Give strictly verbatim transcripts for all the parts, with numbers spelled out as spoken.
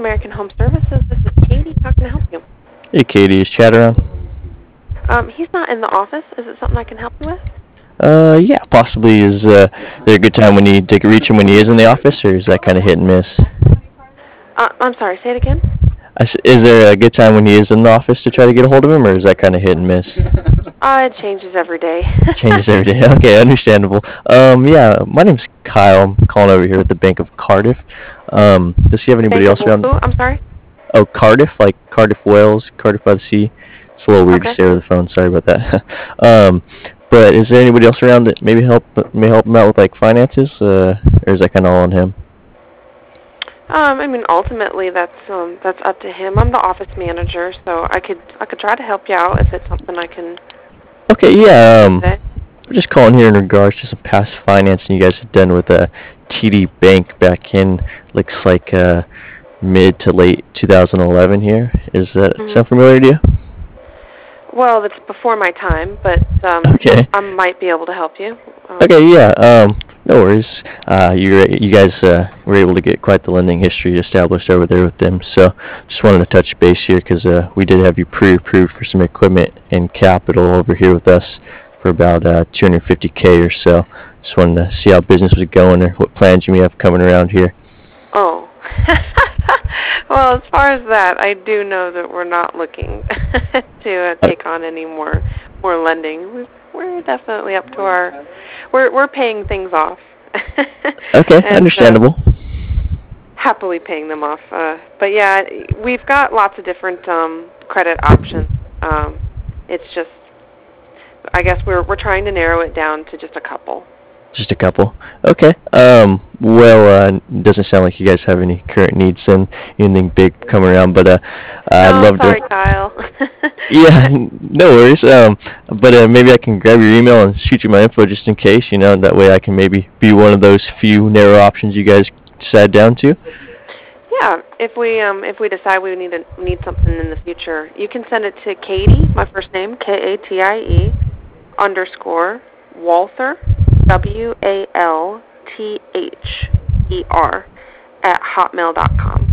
American Home Services. This is Katie. How can I help you? Hey, Katie, is Chad around? Um, he's not in the office. Is it something I can help you with? Uh, yeah, possibly. Is uh, there a good time when you take a reach him when he is in the office, or is that kind of hit and miss? Uh, I'm sorry. Say it again. I s Is there a good time when he is in the office to try to get a hold of him, or is that kind of hit and miss? Uh, it changes every day. Changes every day. Okay, understandable. Um, yeah, my name's Kyle. I'm calling over here at the Bank of Cardiff. Um, does he have anybody Bank of else around? who? I'm sorry. Oh, Cardiff, like Cardiff, Wales, Cardiff by the Sea. It's a little weird to Okay. say over the phone. Sorry about that. um, but is there anybody else around that maybe help may help him out with like finances, uh, or is that kind of all on him? Um, I mean, ultimately, that's um, that's up to him. I'm the office manager, so I could I could try to help you out if it's something I can Okay, yeah. Um, say. we're just calling here in regards to some past financing you guys have done with uh, T D Bank back in looks like uh, mid to late two thousand eleven. Here, is that hmm sound familiar to you? Well, it's before my time, but um, Okay. I might be able to help you. Um, Okay, yeah. Um, no worries. Uh, you you guys uh, were able to get quite the lending history established over there with them. So just wanted to touch base here because uh, we did have you pre-approved for some equipment and capital over here with us for about uh, two hundred fifty k or so. Just wanted to see how business was going or what plans you may have coming around here. oh. Well, as far as that, I do know that we're not looking to uh, Uh, take on any more more lending. We- We're definitely up to our we're we're paying things off, okay, and uh, understandable. happily paying them off. Uh, but yeah, we've got lots of different um, credit options. Um, it's just, I guess we're we're trying to narrow it down to just a couple. Just a couple. Okay. Um. Well, uh, doesn't sound like you guys have any current needs and anything big coming around, but uh, I'd No, love sorry, to. Kyle. Yeah, no worries. Um, but uh, maybe I can grab your email and shoot you my info just in case. You know, that way I can maybe be one of those few narrow options you guys decide down to. Yeah, if we um if we decide we need a, need something in the future, you can send it to Katie, my first name, K A T I E underscore Walther, W A L T H E R at hotmail dot com.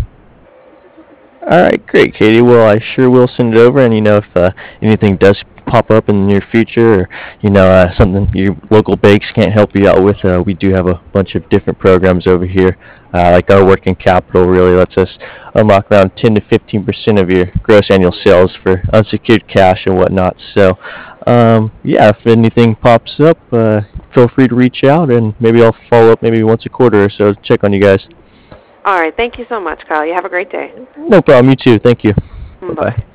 All right, great, Katie. Well, I sure will send it over, and you know, if uh, anything does pop up in the near future, or you know, uh, something your local banks can't help you out with, uh, we do have a bunch of different programs over here. Uh, like our working capital really lets us unlock around ten to fifteen percent of your gross annual sales for unsecured cash and whatnot. So, um, yeah, if anything pops up, uh, feel free to reach out, and maybe I'll follow up maybe once a quarter or so to check on you guys. All right, thank you so much, Kyle. You have a great day. No problem. You too. Thank you. Bye Bye bye. bye.